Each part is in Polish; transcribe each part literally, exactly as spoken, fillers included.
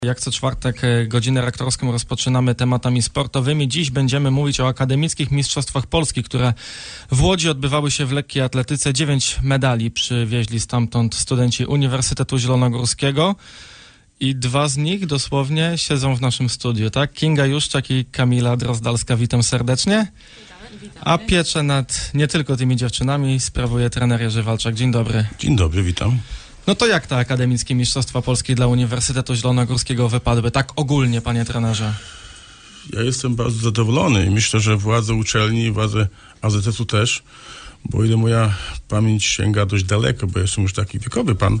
Jak co czwartek godzinę rektorską rozpoczynamy tematami sportowymi. Dziś będziemy mówić o akademickich mistrzostwach Polski, które w Łodzi odbywały się w lekkiej atletyce. Dziewięć medali przywieźli stamtąd studenci Uniwersytetu Zielonogórskiego i dwa z nich dosłownie siedzą w naszym studiu, tak? Kinga Juszczak i Kamila Drozdalska. Witam serdecznie. Witamy, witamy. A pieczę nad nie tylko tymi dziewczynami sprawuje trener Jerzy Walczak. Dzień dobry. Dzień dobry, witam. No to jak te akademickie mistrzostwa Polski dla Uniwersytetu Zielonogórskiego wypadły? Tak ogólnie, panie trenerze. Ja jestem bardzo zadowolony i myślę, że władze uczelni i władze A Z S-u też, bo o ile moja pamięć sięga dość daleko, bo jestem już taki wiekowy pan,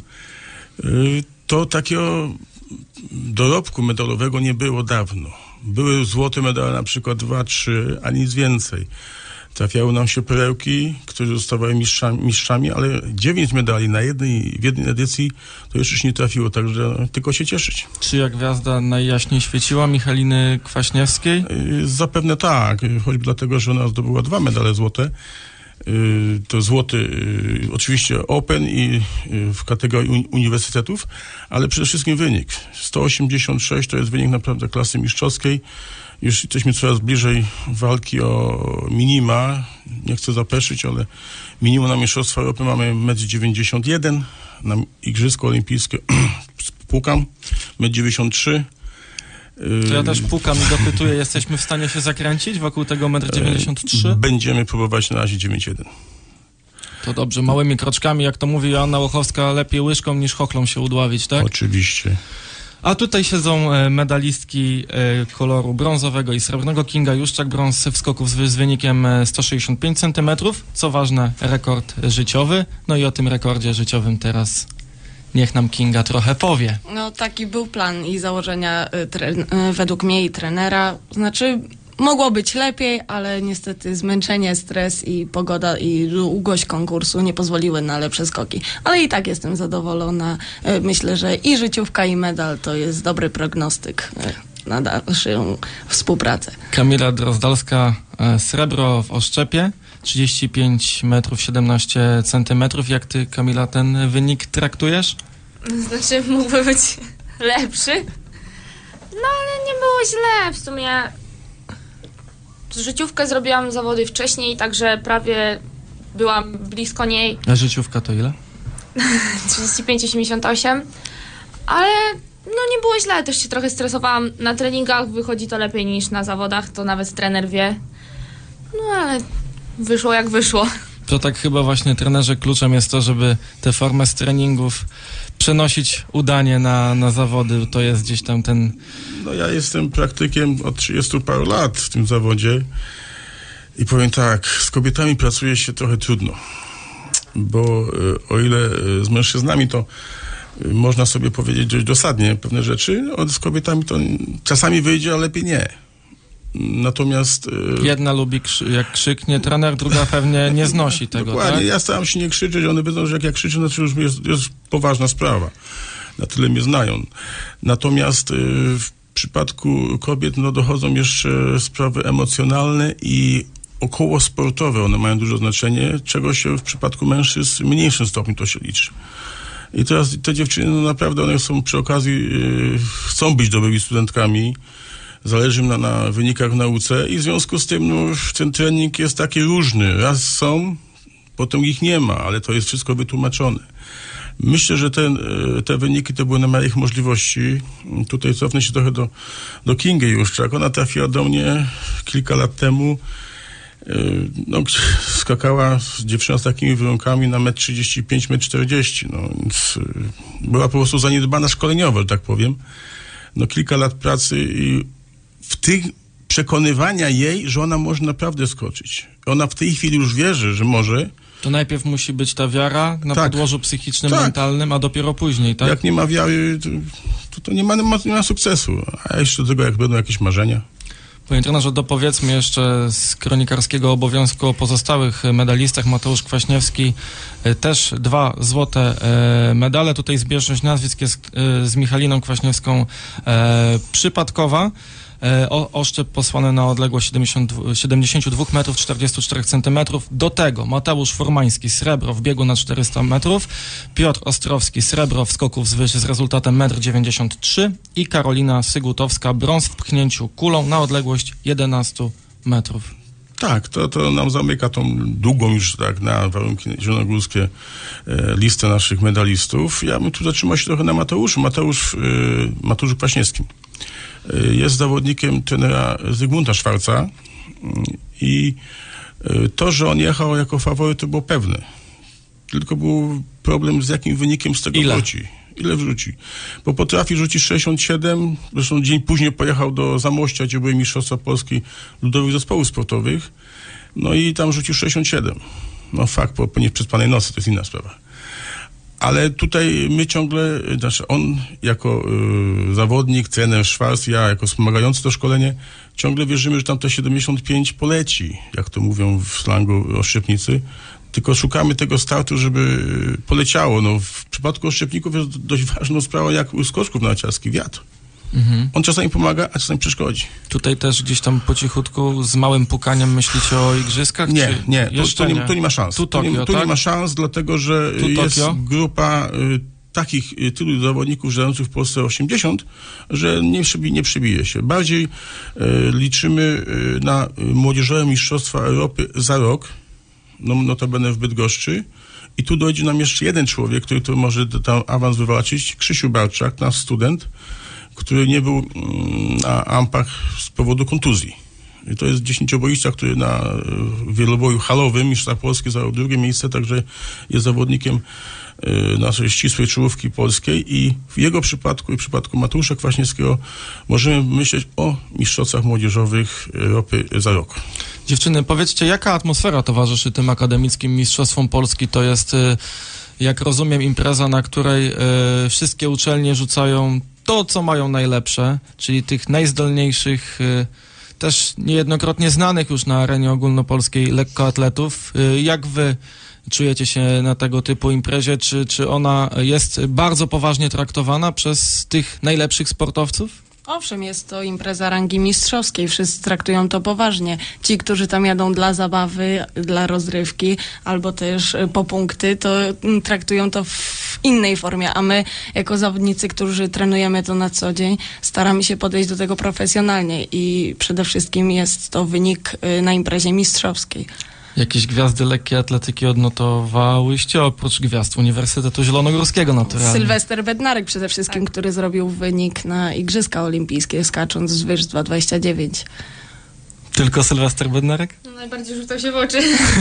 to takiego dorobku medalowego nie było dawno. Były złote medale na przykład dwa, trzy, a nic więcej. Trafiały nam się perełki, które zostawały mistrzami, mistrzami, ale dziewięć medali na jednej, w jednej edycji to jeszcze się nie trafiło, także tylko się cieszyć. Czy jak gwiazda najjaśniej świeciła Michaliny Kwaśniewskiej? Yy, zapewne tak, choćby dlatego, że ona zdobyła dwa medale złote. Yy, to złoty yy, oczywiście Open i yy, w kategorii uni- uniwersytetów, ale przede wszystkim wynik. sto osiemdziesiąt sześć to jest wynik naprawdę klasy mistrzowskiej. Już jesteśmy coraz bliżej walki o minima. Nie chcę zapeszyć, ale minimum na Mistrzostwa Europy mamy metr dziewięćdziesiąt jeden, na Igrzyska Olimpijskie pukam, metr dziewięćdziesiąt trzy. To ja też pukam i dopytuję, jesteśmy w stanie się zakręcić wokół tego metr dziewięćdziesiąt trzy? Będziemy próbować na razie dziewięćdziesiąt jeden. To dobrze, małymi kroczkami, jak to mówi Joanna Łochowska, lepiej łyżką niż chochlą się udławić, tak? Oczywiście. A tutaj siedzą medalistki koloru brązowego i srebrnego. Kinga Juszczak, brąz w skoku z, z wynikiem sto sześćdziesiąt pięć centymetrów. Co ważne, rekord życiowy. No i o tym rekordzie życiowym teraz niech nam Kinga trochę powie. No taki był plan i założenia y, tre- y, według mnie i trenera. Znaczy mogło być lepiej, ale niestety zmęczenie, stres i pogoda i długość konkursu nie pozwoliły na lepsze skoki. Ale i tak jestem zadowolona. Y, myślę, że i życiówka i medal to jest dobry prognostyk y, na dalszą współpracę. Kamila Drozdalska, srebro w oszczepie. trzydzieści pięć metrów siedemnaście centymetrów. Jak ty, Kamila, ten wynik traktujesz? Znaczy, mógłby być lepszy. No, ale nie było źle. W sumie życiówkę zrobiłam zawody wcześniej, także prawie byłam blisko niej. A życiówka to ile? trzydzieści pięć osiemdziesiąt osiem. Ale no nie było źle. Też się trochę stresowałam. Na treningach wychodzi to lepiej niż na zawodach. To nawet trener wie. No, ale wyszło jak wyszło. To tak chyba właśnie, trenerze, kluczem jest to, żeby tę formę z treningów przenosić udanie na, na zawody. To jest gdzieś tam ten... No ja jestem praktykiem od trzydziestu paru lat w tym zawodzie i powiem tak, z kobietami pracuje się trochę trudno, bo y, o ile y, z mężczyznami to y, można sobie powiedzieć dość dosadnie pewne rzeczy, no, z kobietami to czasami wyjdzie, a lepiej nie. Natomiast... Y, Jedna lubi, krzy- jak krzyknie trener, druga pewnie nie znosi tego, dokładnie, tak? ja staram się nie krzyczeć, one wiedzą, że jak ja krzyczę, znaczy już jest, jest poważna sprawa. Na tyle mnie znają. Natomiast y, w przypadku kobiet no, dochodzą jeszcze sprawy emocjonalne i okołosportowe. One mają duże znaczenie, czego się w przypadku mężczyzn w mniejszym stopniu to się liczy. I teraz te dziewczyny no, naprawdę one są przy okazji, y, chcą być dobrymi studentkami, zależy im na, na wynikach w nauce i w związku z tym no, ten trening jest taki różny. Raz są, potem ich nie ma, ale to jest wszystko wytłumaczone. Myślę, że ten, te wyniki to były na miarę ich możliwości. Tutaj cofnę się trochę do, do Kingi Juszczak. Ona trafiła do mnie kilka lat temu. No, skakała z dziewczyną z takimi warunkami na metr trzydzieści pięć, metr czterdzieści. No, więc była po prostu zaniedbana szkoleniowo, że tak powiem. No, kilka lat pracy i w tych przekonywania jej, że ona może naprawdę skoczyć. Ona w tej chwili już wierzy, że może. To najpierw musi być ta wiara na tak. podłożu psychicznym, tak. mentalnym, a dopiero później, tak? Jak nie ma wiary, to, to, to nie, ma, nie, ma, nie ma sukcesu. A jeszcze do tego, jak będą jakieś marzenia. Panie trenerze, dopowiedzmy jeszcze z kronikarskiego obowiązku o pozostałych medalistach. Mateusz Kwaśniewski, też dwa złote medale. Tutaj zbieżność nazwisk jest z Michaliną Kwaśniewską przypadkowa. e, o, oszczep posłany na odległość siedemdziesiąt dwa metrów czterdzieści cztery centymetrów. Do tego Mateusz Furmański srebro w biegu na czterysta metrów, Piotr Ostrowski srebro w skoku wzwyż z rezultatem metr dziewięćdziesiąt trzy i Karolina Sygutowska brąz w pchnięciu kulą na odległość jedenaście metrów. Tak, to, to nam zamyka tą długą już tak na warunki zielonogórskie e, listę naszych medalistów. Ja bym tu zatrzymał się trochę na Mateuszu. Mateusz, e, Mateuszu Kwaśniewskim. E, jest zawodnikiem trenera Zygmunta Szwarca i e, to, że on jechał jako faworyt, to było pewne. Tylko był problem, z jakim wynikiem z tego Ile? wróci. Ile wrzuci? Bo potrafi rzucić sześćdziesiąt siedem, zresztą dzień później pojechał do Zamościa, gdzie były Mistrzostwa Polski Ludowych Zespołów Sportowych, no i tam rzucił sześćdziesiąt siedem. No fakt, po, po nieprzespanej nocy, to jest inna sprawa. Ale tutaj my ciągle, znaczy on jako y, zawodnik, trener Szwarc, ja jako wspomagający to szkolenie, ciągle wierzymy, że tam te siedemdziesiąt pięć poleci, jak to mówią w slangu oszczepnicy, tylko szukamy tego startu, żeby poleciało. No, w przypadku oszczepników jest dość ważną sprawą, jak u skoczków narciarskich, wiatr. Mhm. On czasami pomaga, a czasami przeszkodzi. Tutaj też gdzieś tam po cichutku, z małym pukaniem myślicie o igrzyskach? Nie, czy nie, tu, jeszcze tu, nie, nie, tu nie ma szans. Tu, Tokio, tu, nie, tu tak? nie ma szans, dlatego że Tu jest Tokio? grupa y, takich y, tylu zawodników żerujących w Polsce osiemdziesiąt, że nie, przybi, nie przybije się. Bardziej y, liczymy y, na młodzieżowe mistrzostwa Europy za rok, no notabene w Bydgoszczy. I tu dojdzie nam jeszcze jeden człowiek, który, który może tam awans wywalczyć, Krzysiu Barczak, nasz student, który nie był na ampach z powodu kontuzji. I to jest dziesięcioboista, który na wieloboju halowym Mistrzostwa Polski zajął drugie miejsce, także jest zawodnikiem y, naszej ścisłej czołówki polskiej i w jego przypadku i w przypadku Mateusza Kwaśniewskiego możemy myśleć o mistrzostwach młodzieżowych Europy za rok. Dziewczyny, powiedzcie, jaka atmosfera towarzyszy tym akademickim mistrzostwom Polski? To jest, jak rozumiem, impreza, na której y, wszystkie uczelnie rzucają to, co mają najlepsze, czyli tych najzdolniejszych, y, też niejednokrotnie znanych już na arenie ogólnopolskiej lekkoatletów. Y, jak wy czujecie się na tego typu imprezie? Czy, czy ona jest bardzo poważnie traktowana przez tych najlepszych sportowców? Owszem, jest to impreza rangi mistrzowskiej, wszyscy traktują to poważnie. Ci, którzy tam jadą dla zabawy, dla rozrywki, albo też po punkty, to traktują to w innej formie, a my, jako zawodnicy, którzy trenujemy to na co dzień, staramy się podejść do tego profesjonalnie i przede wszystkim jest to wynik na imprezie mistrzowskiej. Jakieś gwiazdy lekkiej atletyki odnotowałyście, oprócz gwiazd Uniwersytetu Zielonogórskiego naturalnie? Sylwester Bednarek przede wszystkim, tak, który zrobił wynik na Igrzyska Olimpijskie, skacząc z wyż dwa dwadzieścia dziewięć. Tylko Sylwester Bednarek? No, najbardziej rzucał się w oczy.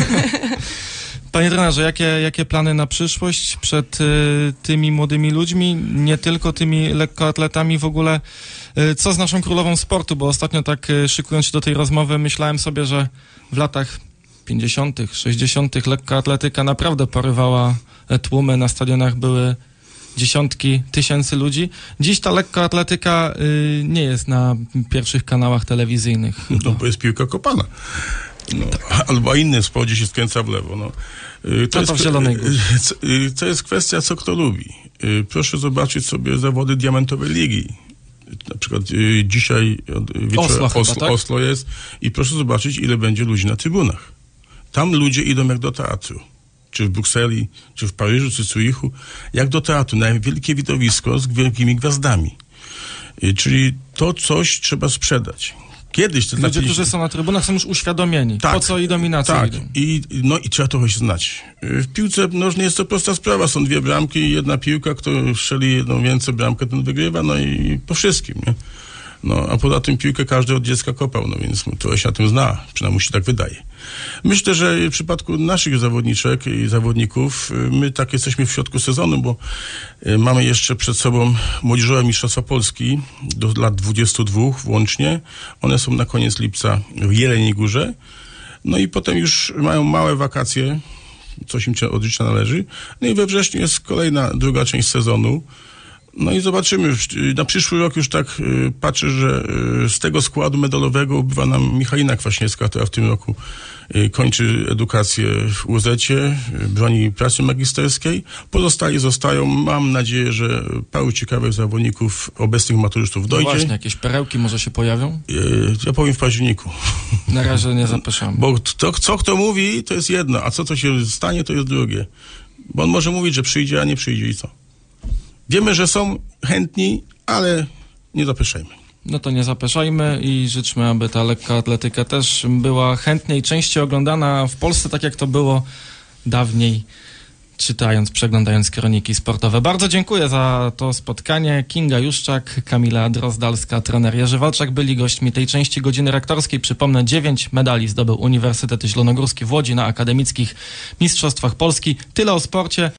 Panie trenerze, jakie, jakie plany na przyszłość przed y, tymi młodymi ludźmi, nie tylko tymi lekkoatletami w ogóle? Y, co z naszą królową sportu? Bo ostatnio tak y, szykując się do tej rozmowy, myślałem sobie, że w latach pięćdziesiątych, sześćdziesiątych lekkoatletyka naprawdę porywała tłumy, na stadionach były dziesiątki tysięcy ludzi. Dziś ta lekkoatletyka y, nie jest na pierwszych kanałach telewizyjnych. No bo jest piłka kopana. No, albo inny sport, gdzie się skręca w lewo. No. Y, to, to, jest, to w Zielonej Górze. Y, to jest kwestia, co kto lubi. Y, proszę zobaczyć sobie zawody Diamentowej Ligi. Na przykład y, dzisiaj wieczór Oslo, Oslo, chyba, tak? Oslo jest i proszę zobaczyć, ile będzie ludzi na trybunach. Tam ludzie idą jak do teatru. Czy w Brukseli, czy w Paryżu, czy w Zurichu. Jak do teatru, na wielkie widowisko z wielkimi gwiazdami. Y, czyli to coś trzeba sprzedać. Kiedyś to Ludzie, znaczy, którzy są na trybunach, są już uświadomieni, tak, po co idą i na co tak. idą. I, no i trzeba trochę się znać. W piłce nożnej jest to prosta sprawa. Są dwie bramki i jedna piłka, kto strzeli jedną więcej bramkę, ten wygrywa, no i po wszystkim, nie? No, a poza tym piłkę każdy od dziecka kopał, no więc trochę się na tym zna, przynajmniej mu się tak wydaje. Myślę, że w przypadku naszych zawodniczek i zawodników, my tak jesteśmy w środku sezonu, bo mamy jeszcze przed sobą młodzieżowe mistrzostwa Polski do lat dwudziestu dwóch włącznie. One są na koniec lipca w Jeleniej Górze. No i potem już mają małe wakacje, coś im się od życia należy. No i we wrześniu jest kolejna, druga część sezonu. No i zobaczymy. Na przyszły rok już tak y, patrzę, że y, z tego składu medalowego ubywa nam Michalina Kwaśniewska, która w tym roku y, kończy edukację w U Z-cie, y, broni pracy magisterskiej. Pozostali zostają. Mam nadzieję, że paru ciekawych zawodników, obecnych maturzystów dojdzie. No właśnie, jakieś perełki może się pojawią? Y, ja powiem w październiku. Na razie nie zapraszamy. Bo to, co kto mówi, to jest jedno, a co to się stanie, to jest drugie. Bo on może mówić, że przyjdzie, a nie przyjdzie i co? Wiemy, że są chętni, ale nie zapeszajmy. No to nie zapeszajmy i życzmy, aby ta lekka atletyka też była chętnie i częściej oglądana w Polsce, tak jak to było dawniej, czytając, przeglądając kroniki sportowe. Bardzo dziękuję za to spotkanie. Kinga Juszczak, Kamila Drozdalska, trener Jerzy Walczak byli gośćmi tej części Godziny Rektorskiej. Przypomnę, dziewięć medali zdobył Uniwersytet Zielonogórski w Łodzi na akademickich mistrzostwach Polski. Tyle o sporcie.